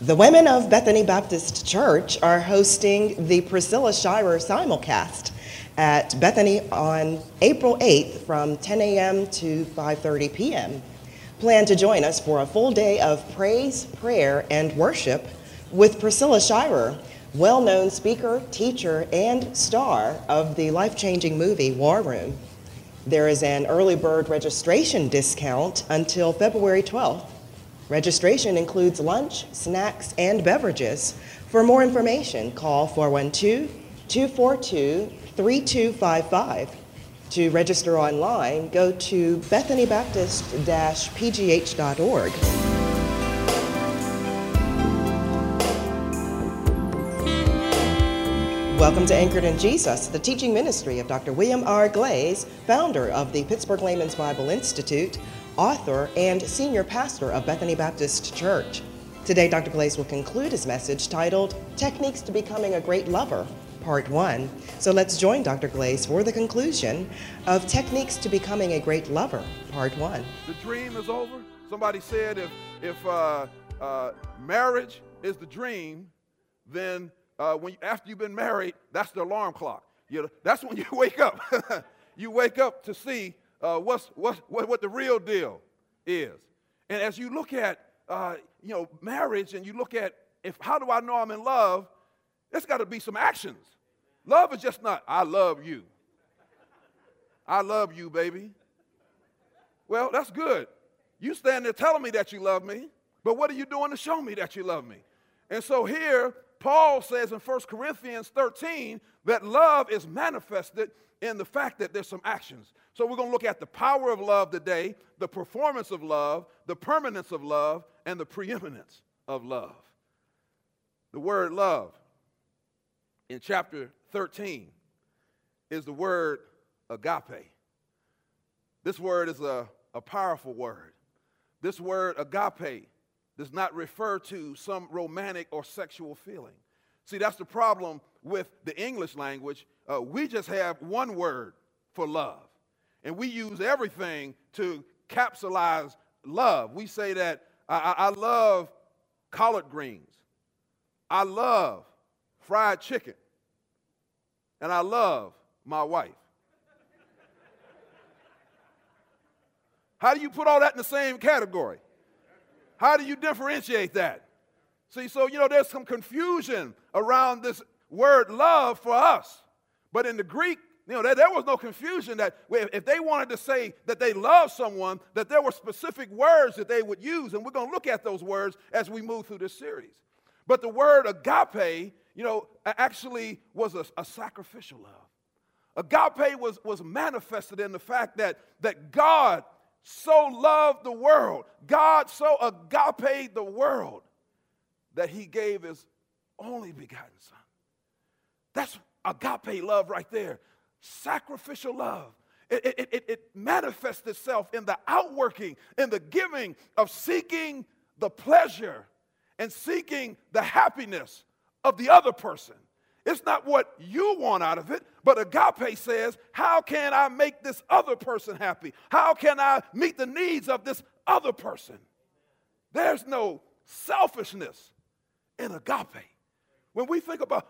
The women of Bethany Baptist Church are hosting the Priscilla Shirer simulcast at Bethany on April 8th from 10 a.m. to 5:30 p.m. Plan to join us for a full day of praise, prayer, and worship with Priscilla Shirer, well-known speaker, teacher, and star of the life-changing movie War Room. There is an early bird registration discount until February 12th. Registration includes lunch, snacks, and beverages. For more information, call 412-242-3255. To register online, go to bethanybaptist-pgh.org. Welcome to Anchored in Jesus, the teaching ministry of Dr. William R. Glaze, founder of the Pittsburgh Layman's Bible Institute, author, and senior pastor of Bethany Baptist Church. Today, Dr. Glaze will conclude his message titled, Techniques to Becoming a Great Lover, Part 1. So let's join Dr. Glaze for the conclusion of Techniques to Becoming a Great Lover, Part 1. The dream is over. Somebody said if marriage is the dream, then after you've been married, that's the alarm clock. That's when you wake up. You wake up to see what the real deal is. And as you look at marriage, and you look at how do I know I'm in love, there's got to be some actions. Love is just not, I love you. I love you, baby. Well, that's good. You stand there telling me that you love me, but what are you doing to show me that you love me? And so here, Paul says in 1 Corinthians 13 that love is manifested in the fact that there's some actions. So we're going to look at the power of love today, the performance of love, the permanence of love, and the preeminence of love. The word love in chapter 13 is the word agape. This word is a powerful word. This word agape does not refer to some romantic or sexual feeling. See, that's the problem with the English language. We just have one word for love, and we use everything to capsulize love. We say that I love collard greens, I love fried chicken, and I love my wife. How do you put all that in the same category? How do you differentiate that? See, so, there's some confusion around this word love for us. But in the Greek, there was no confusion that if they wanted to say that they love someone, that there were specific words that they would use. And we're going to look at those words as we move through this series. But the word agape, actually was a sacrificial love. Agape was manifested in the fact that God so loved the world. God so agaped the world that he gave his only begotten son. That's agape love right there. Sacrificial love. It manifests itself in the outworking, in the giving of seeking the pleasure and seeking the happiness of the other person. It's not what you want out of it, but agape says, how can I make this other person happy? How can I meet the needs of this other person? There's no selfishness in agape. When we think about,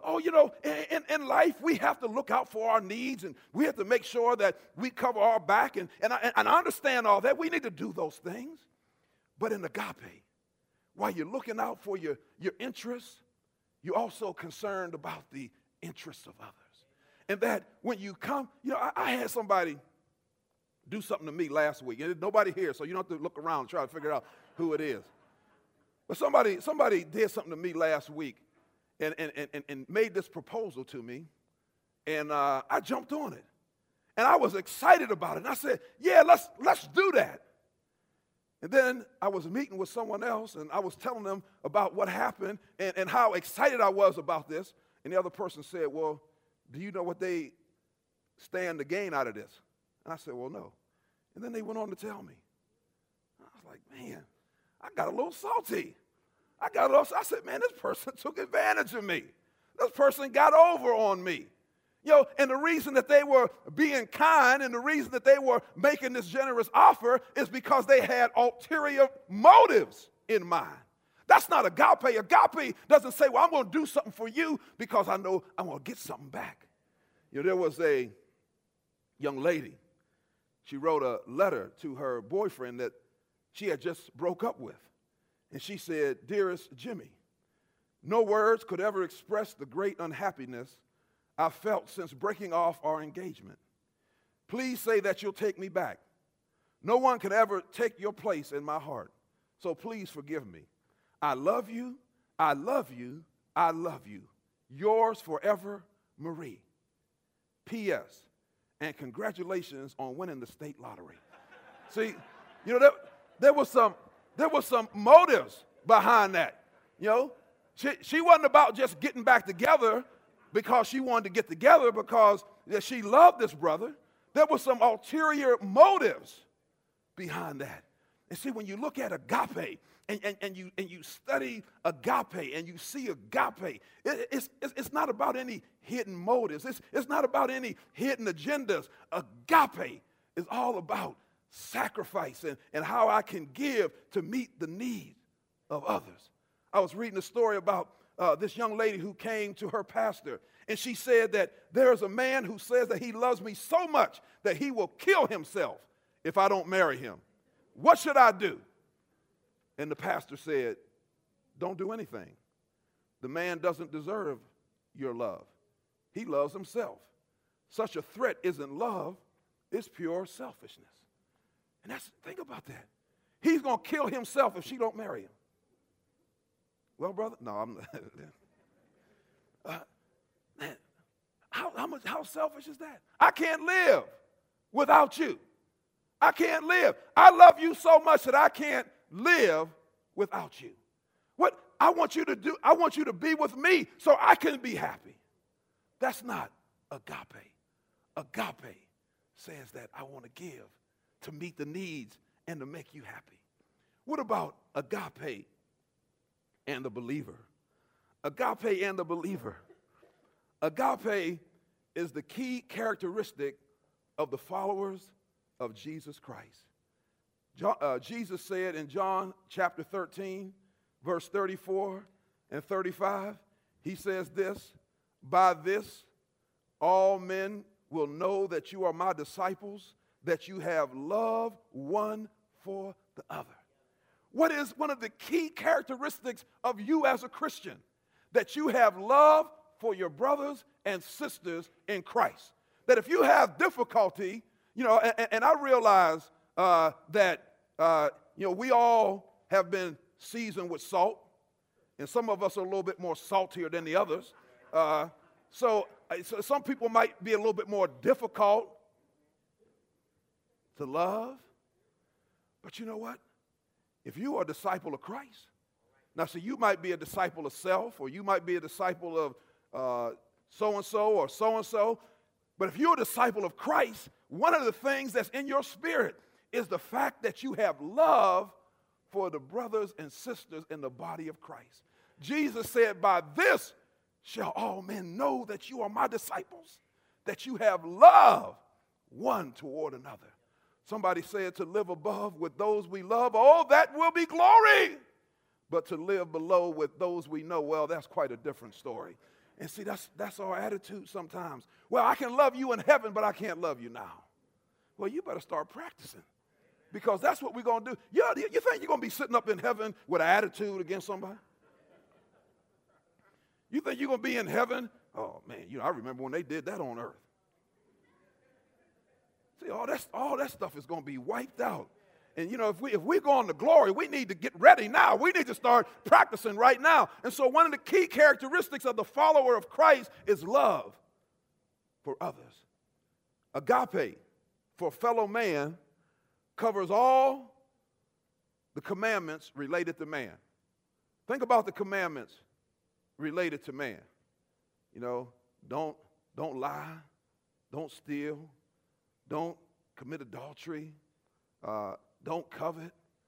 in life we have to look out for our needs, and we have to make sure that we cover our back, and I understand all that. We need to do those things. But in agape, while you're looking out for your interests, you're also concerned about the interests of others. And that when you come, I had somebody do something to me last week. And there's nobody here, so you don't have to look around and try to figure out who it is. But somebody did something to me last week and made this proposal to me. And I jumped on it. And I was excited about it. And I said, yeah, let's do that. And then I was meeting with someone else, and I was telling them about what happened and how excited I was about this. And the other person said, well, do you know what they stand to gain out of this? And I said, well, no. And then they went on to tell me. I was like, man, I got a little salty. I said, man, this person took advantage of me. This person got over on me. And the reason that they were being kind and the reason that they were making this generous offer is because they had ulterior motives in mind. That's not agape. Agape doesn't say, well, I'm going to do something for you because I know I'm going to get something back. There was a young lady. She wrote a letter to her boyfriend that she had just broke up with. And she said, "Dearest Jimmy, no words could ever express the great unhappiness I've felt since breaking off our engagement. Please say that you'll take me back. No one can ever take your place in my heart. So please forgive me. I love you, I love you, I love you. Yours forever, Marie. P.S. And congratulations on winning the state lottery." See, there was some motives behind that. She wasn't about just getting back together because she wanted to get together because she loved this brother. There were some ulterior motives behind that. And see, when you look at agape and you study agape and you see agape, it's not about any hidden motives. It's not about any hidden agendas. Agape is all about sacrifice and how I can give to meet the needs of others. I was reading a story about this young lady who came to her pastor, and she said that there's a man who says that he loves me so much that he will kill himself if I don't marry him. What should I do? And the pastor said, don't do anything. The man doesn't deserve your love. He loves himself. Such a threat isn't love, it's pure selfishness. And think about that. He's going to kill himself if she don't marry him. Well, brother, no, I'm not. Man, how selfish is that? I can't live without you. I can't live. I love you so much that I can't live without you. What I want you to do, I want you to be with me so I can be happy. That's not agape. Agape says that I want to give to meet the needs and to make you happy. What about agape and the believer? Agape and the believer. Agape is the key characteristic of the followers of Jesus Christ. Jesus said in John chapter 13, verse 34 and 35, he says this, "By this all men will know that you are my disciples, that you have love one for the other." What is one of the key characteristics of you as a Christian? That you have love for your brothers and sisters in Christ. That if you have difficulty, and I realize that we all have been seasoned with salt, and some of us are a little bit more saltier than the others. So some people might be a little bit more difficult to love. But you know what? If you are a disciple of Christ, now see, you might be a disciple of self, or you might be a disciple of so-and-so or so-and-so, but if you're a disciple of Christ, one of the things that's in your spirit is the fact that you have love for the brothers and sisters in the body of Christ. Jesus said, "By this shall all men know that you are my disciples, that you have love one toward another." Somebody said to live above with those we love, oh, that will be glory. But to live below with those we know, well, that's quite a different story. And see, that's our attitude sometimes. Well, I can love you in heaven, but I can't love you now. Well, you better start practicing, because that's what we're going to do. You think you're going to be sitting up in heaven with an attitude against somebody? You think you're going to be in heaven? Oh, man, I remember when they did that on earth. See, all that stuff is going to be wiped out. And, if we're going to glory, we need to get ready now. We need to start practicing right now. And so one of the key characteristics of the follower of Christ is love for others. Agape for fellow man covers all the commandments related to man. Think about the commandments related to man. Don't lie, don't steal, don't commit adultery, don't covet,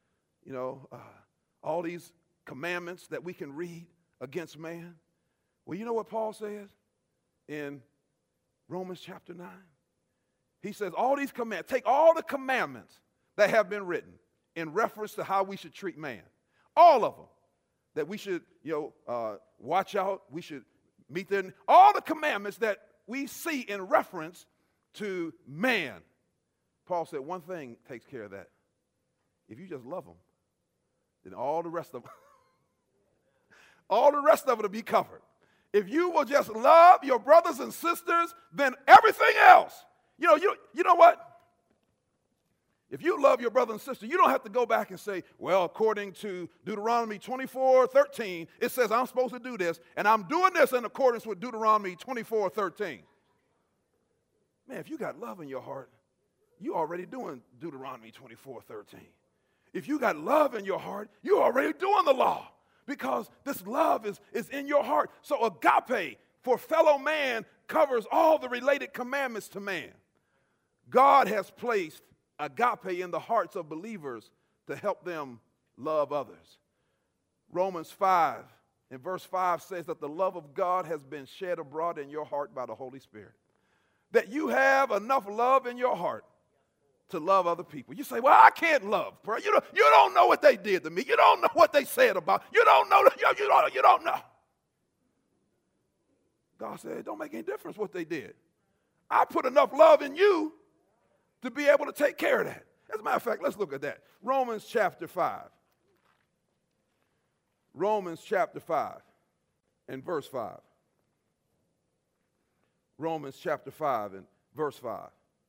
all these commandments that we can read against man. Well, you know what Paul says in Romans chapter 9? He says all these commandments, take all the commandments that have been written in reference to how we should treat man, all of them, that we should, watch out. We should meet their, all the commandments that we see in reference to man. Paul said one thing takes care of that. If you just love them, then all the rest of them, all the rest of it will be covered. If you will just love your brothers and sisters, then everything else, you know what? If you love your brother and sister, you don't have to go back and say, well, according to Deuteronomy 24:13, it says I'm supposed to do this, and I'm doing this in accordance with Deuteronomy 24:13. Man, if you got love in your heart, you're already doing Deuteronomy 24:13. If you got love in your heart, you're already doing the law because this love is in your heart. So agape for fellow man covers all the related commandments to man. God has placed agape in the hearts of believers to help them love others. Romans 5 and verse 5 says that the love of God has been shed abroad in your heart by the Holy Spirit. That you have enough love in your heart to love other people. You say, well, I can't love. You don't know what they did to me. You don't know what they said about. You don't know. You don't know. God said, it don't make any difference what they did. I put enough love in you to be able to take care of that. As a matter of fact, let's look at that. Romans chapter 5. Romans chapter 5 and verse 5. Romans chapter 5 and verse 5.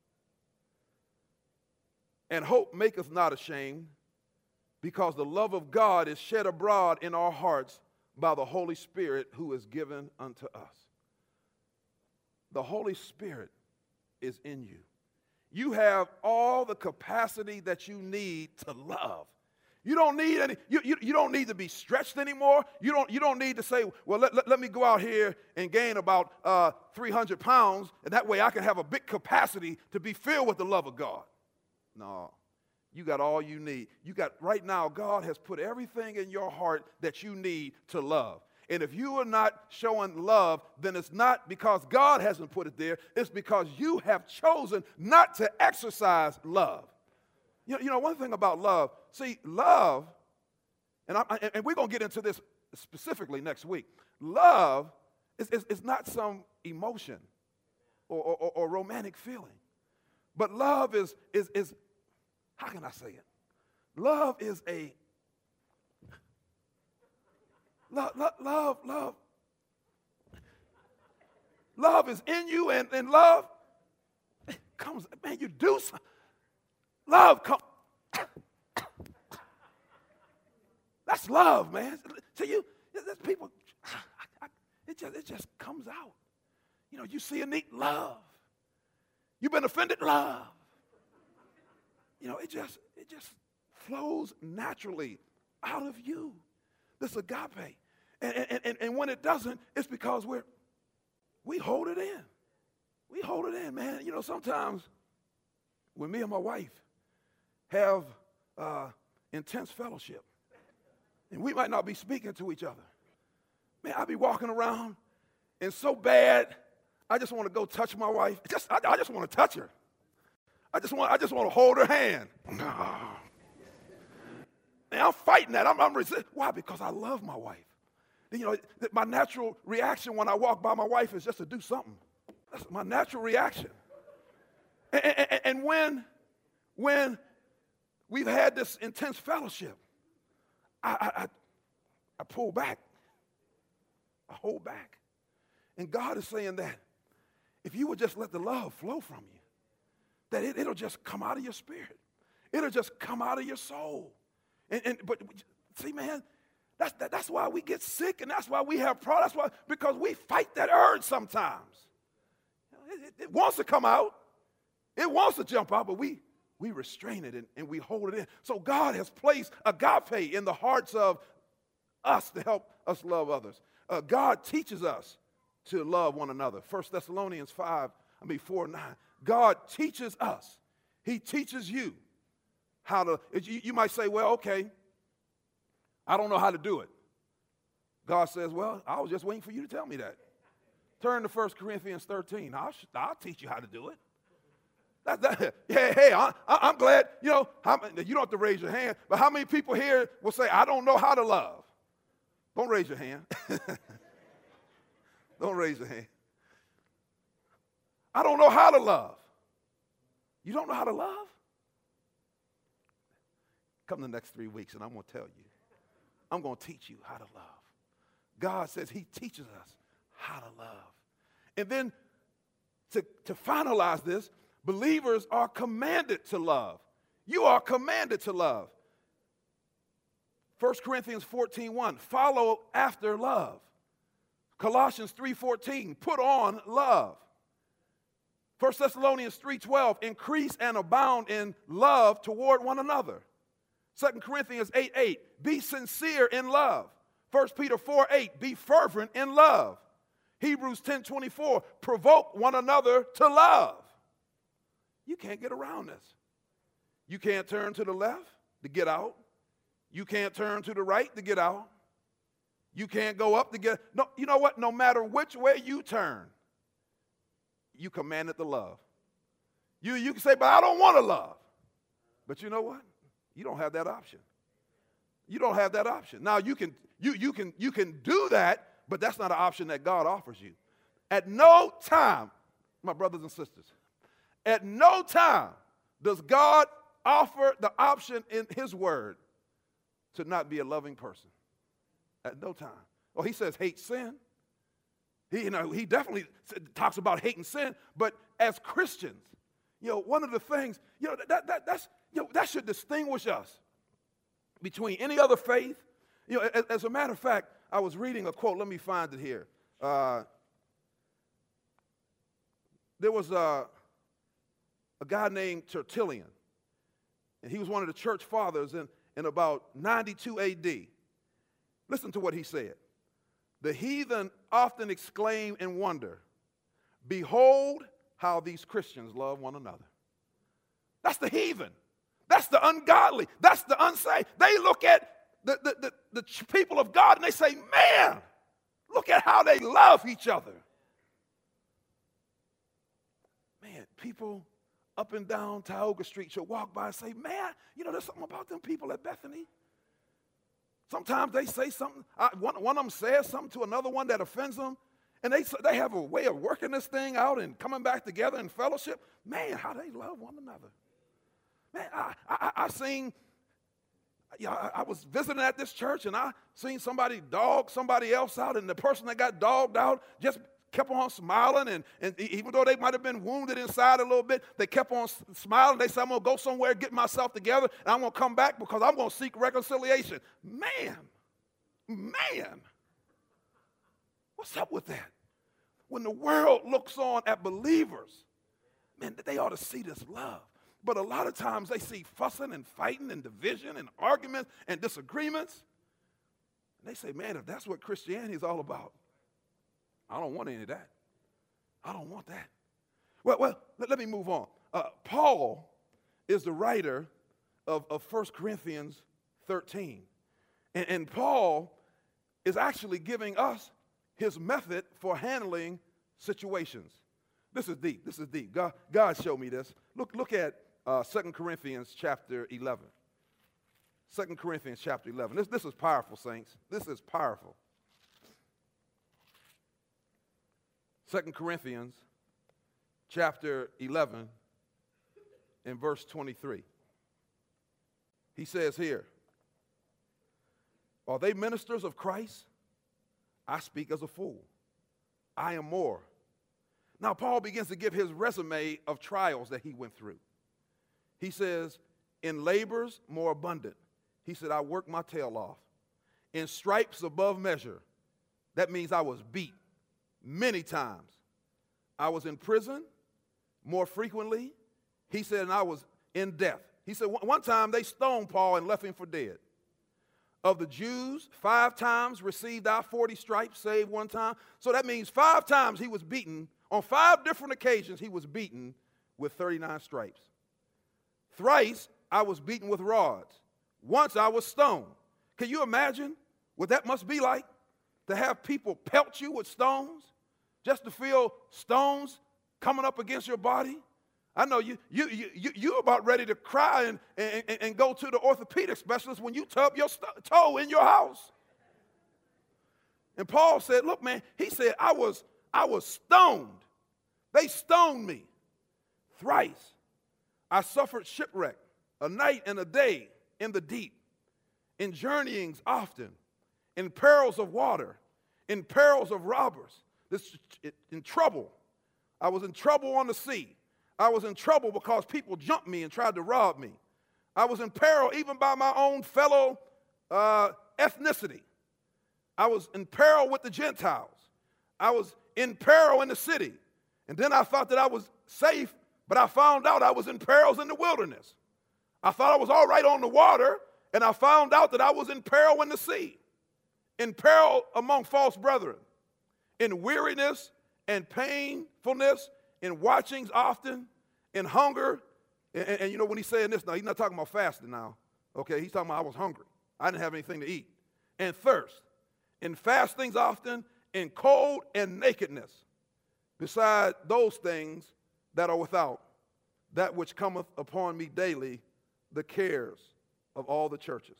And hope maketh not ashamed, because the love of God is shed abroad in our hearts by the Holy Spirit who is given unto us. The Holy Spirit is in you. You have all the capacity that you need to love. You don't need any. You don't need to be stretched anymore. You don't need to say, well, let me go out here and gain about 300 pounds, and that way I can have a big capacity to be filled with the love of God. No, you got all you need. You got right now. God has put everything in your heart that you need to love. And if you are not showing love, then it's not because God hasn't put it there. It's because you have chosen not to exercise love. You know one thing about love, see, love, and we're going to get into this specifically next week. Love is not some emotion or romantic feeling. But love is how can I say it? Love is a Love is in you, and love comes, man, you do something. Love comes. That's love, man. See, there's people, it just comes out. You see a neat love. You've been offended, love. It just flows naturally out of you. This agape. And when it doesn't, it's because we hold it in. We hold it in, man. Sometimes when me and my wife have intense fellowship, and we might not be speaking to each other, man, I be walking around, and so bad, I just want to go touch my wife. I just want to touch her. I just want to hold her hand. And I'm fighting that. I'm resisting. Why? Because I love my wife. My natural reaction when I walk by my wife is just to do something. That's my natural reaction. And when we've had this intense fellowship, I pull back. I hold back. And God is saying that if you would just let the love flow from you, that it'll just come out of your spirit. It'll just come out of your soul. But see, man, that's why we get sick, and that's why we have problems. That's why, because we fight that urge sometimes. It wants to come out. It wants to jump out, but we restrain it and we hold it in. So God has placed agape in the hearts of us to help us love others. God teaches us to love one another. 1 Thessalonians 4:9. God teaches us. He teaches you how to. You might say, well, okay, I don't know how to do it. God says, well, I was just waiting for you to tell me that. Turn to 1 Corinthians 13. I'll teach you how to do it. Hey, I'm glad, you don't have to raise your hand, but how many people here will say, I don't know how to love? Don't raise your hand. Don't raise your hand. I don't know how to love. You don't know how to love? Come the next 3 weeks and I'm going to tell you. I'm going to teach you how to love. God says he teaches us how to love. And then to finalize this, believers are commanded to love. You are commanded to love. 1 Corinthians 14:1, follow after love. Colossians 3:14, put on love. 1 Thessalonians 3:12, increase and abound in love toward one another. 2 Corinthians 8:8, be sincere in love. 1 Peter 4:8, be fervent in love. Hebrews 10:24, provoke one another to love. You can't get around this. You can't turn to the left to get out. You can't turn to the right to get out. You can't go up to get, no, you know what? No matter which way you turn, you commanded to love. You can say, but I don't want to love. But you know what? You don't have that option. You don't have that option. Now you can do that, but that's not an option that God offers you. At no time, my brothers and sisters, at no time does God offer the option in his word to not be a loving person. At no time. Well, he says hate sin. He definitely talks about hating sin, but as Christians, one of the things, that should distinguish us between any other faith. As a matter of fact, I was reading a quote. Let me find it here. There was a guy named Tertullian, and he was one of the church fathers in about 92 A.D. Listen to what he said. The heathen often exclaim in wonder, behold how these Christians love one another. That's the heathen. That's the ungodly. That's the unsaved. They look at the people of God and they say, man, look at how they love each other. Man, people up and down Tioga Street should walk by and say, man, there's something about them people at Bethany. Sometimes they say something, one of them says something to another one that offends them, and they have a way of working this thing out and coming back together in fellowship. Man, how they love one another. Man, I was visiting at this church, and I seen somebody dog somebody else out, and the person that got dogged out just kept on smiling, and even though they might have been wounded inside a little bit, they kept on smiling. They said, I'm going to go somewhere, get myself together, and I'm going to come back because I'm going to seek reconciliation. Man, what's up with that? When the world looks on at believers, man, they ought to see this love. But a lot of times they see fussing and fighting and division and arguments and disagreements. And they say, man, if that's what Christianity is all about, I don't want any of that. I don't want that. Well, let me move on. Paul is the writer of 1 Corinthians 13. And Paul is actually giving us his method for handling situations. This is deep. God showed me this. Look at 2 Corinthians chapter 11. 2 Corinthians chapter 11. This is powerful, saints. This is powerful. 2 Corinthians chapter 11 and verse 23. He says here, are they ministers of Christ? I speak as a fool. I am more. Now Paul begins to give his resume of trials that he went through. He says, in labors more abundant. He said, I worked my tail off. In stripes above measure. That means I was beat many times. I was in prison more frequently. He said, and I was in death. He said, one time they stoned Paul and left him for dead. Of the Jews, 5 times received I 40 stripes, save one time. So that means 5 times he was beaten. On 5 different occasions, he was beaten with 39 stripes. Thrice, I was beaten with rods. Once, I was stoned. Can you imagine what that must be like? To have people pelt you with stones, just to feel stones coming up against your body? I know you're about ready to cry and go to the orthopedic specialist when you tub your toe in your house. And Paul said, look, man, he said, I was stoned. They stoned me thrice. I suffered shipwreck, a night and a day in the deep, in journeyings often, in perils of water, in perils of robbers, in trouble. I was in trouble on the sea. I was in trouble because people jumped me and tried to rob me. I was in peril even by my own fellow ethnicity. I was in peril with the Gentiles. I was in peril in the city. And then I thought that I was safe, but I found out I was in perils in the wilderness. I thought I was all right on the water, and I found out that I was in peril in the sea, in peril among false brethren, in weariness and painfulness, in watchings often, in hunger. And you know, when he's saying this now, he's not talking about fasting now. Okay, he's talking about I was hungry. I didn't have anything to eat. And thirst, in fastings often, in cold and nakedness, beside those things that are without, that which cometh upon me daily, the cares of all the churches.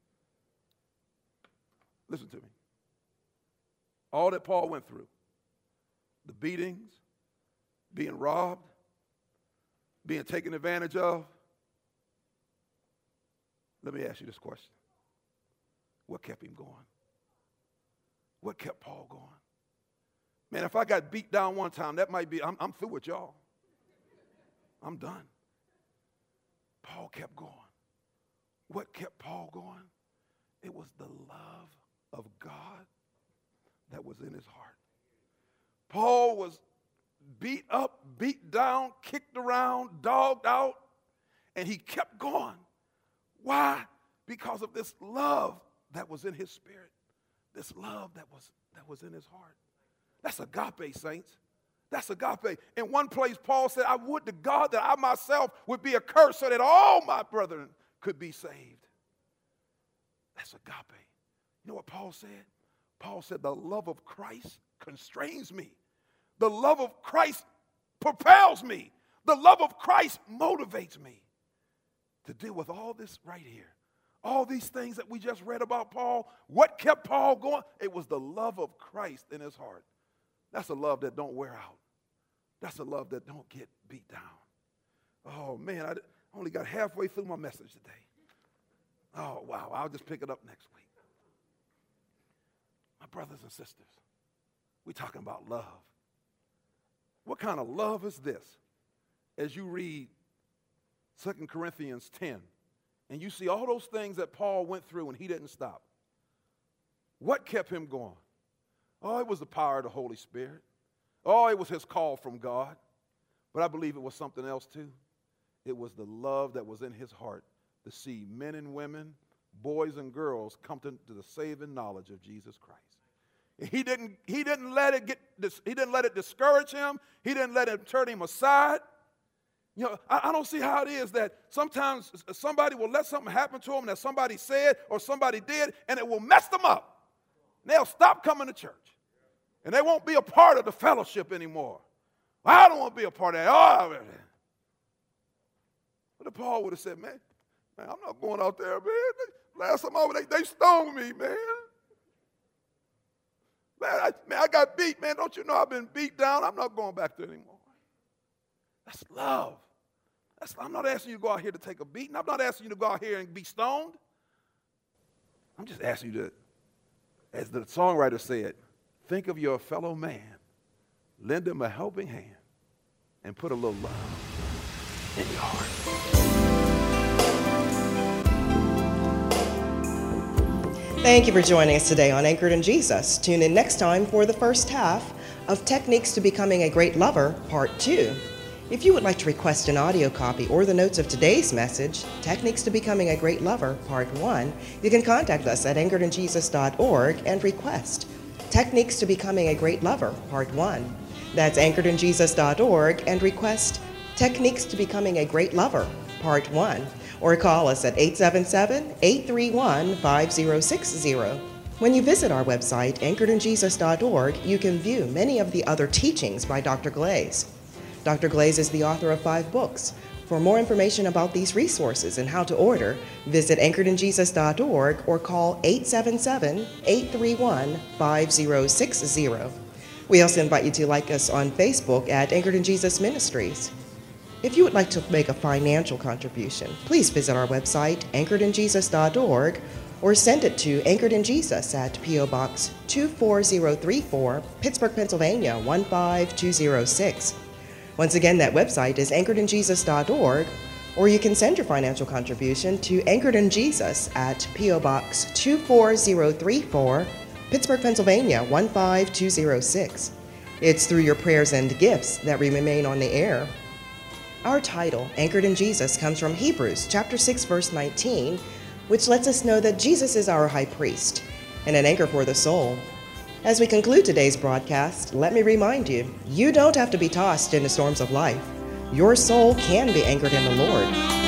Listen to me. All that Paul went through, the beatings, being robbed, being taken advantage of. Let me ask you this question. What kept him going? What kept Paul going? Man, if I got beat down one time, that might be, I'm through with y'all. I'm done. Paul kept going. What kept Paul going? It was the love of God that was in his heart. Paul was beat up, beat down, kicked around, dogged out, and he kept going. Why? Because of this love that was in his spirit, this love that was in his heart. That's agape, saints. That's agape. In one place, Paul said, I would to God that I myself would be accursed so that all my brethren could be saved. That's agape. You know what Paul said? Paul said, the love of Christ constrains me. The love of Christ propels me. The love of Christ motivates me to deal with all this right here. All these things that we just read about Paul. What kept Paul going? It was the love of Christ in his heart. That's a love that don't wear out. That's a love that don't get beat down. Oh, man, I only got halfway through my message today. Oh, wow, I'll just pick it up next week. My brothers and sisters, we're talking about love. What kind of love is this? As you read 2 Corinthians 10, and you see all those things that Paul went through and he didn't stop. What kept him going? Oh, it was the power of the Holy Spirit. Oh, it was his call from God. But I believe it was something else too. It was the love that was in his heart to see men and women, boys and girls come to the saving knowledge of Jesus Christ. He didn't let it discourage him. He didn't let it turn him aside. You know, I don't see how it is that sometimes somebody will let something happen to them that somebody said or somebody did, and it will mess them up. They'll stop coming to church. And they won't be a part of the fellowship anymore. I don't want to be a part of that. Oh, but Paul would have said, man, I'm not going out there, man. Last time I was, they stoned me, man. Man, I got beat, man. Don't you know I've been beat down? I'm not going back there anymore. That's love. I'm not asking you to go out here to take a beating. I'm not asking you to go out here and be stoned. I'm just asking you to, as the songwriter said, think of your fellow man, lend him a helping hand, and put a little love in your heart. Thank you for joining us today on Anchored in Jesus. Tune in next time for the first half of Techniques to Becoming a Great Lover, Part 2. If you would like to request an audio copy or the notes of today's message, Techniques to Becoming a Great Lover, Part 1, you can contact us at anchoredinjesus.org and request Techniques to Becoming a Great Lover, Part 1. That's anchoredinjesus.org and request Techniques to Becoming a Great Lover, Part 1. Or call us at 877-831-5060. When you visit our website, anchoredinjesus.org, you can view many of the other teachings by Dr. Glaze. Dr. Glaze is the author of 5 books, For more information about these resources and how to order, visit anchoredinjesus.org or call 877-831-5060. We also invite you to like us on Facebook at Anchored in Jesus Ministries. If you would like to make a financial contribution, please visit our website, anchoredinjesus.org, or send it to Anchored in Jesus at P.O. Box 24034, Pittsburgh, Pennsylvania 15206. Once again, that website is anchoredinjesus.org, or you can send your financial contribution to Anchored in Jesus at P.O. Box 24034, Pittsburgh, Pennsylvania 15206. It's through your prayers and gifts that we remain on the air. Our title, Anchored in Jesus, comes from Hebrews chapter 6, verse 19, which lets us know that Jesus is our high priest and an anchor for the soul. As we conclude today's broadcast, let me remind you, you don't have to be tossed in the storms of life. Your soul can be anchored in the Lord.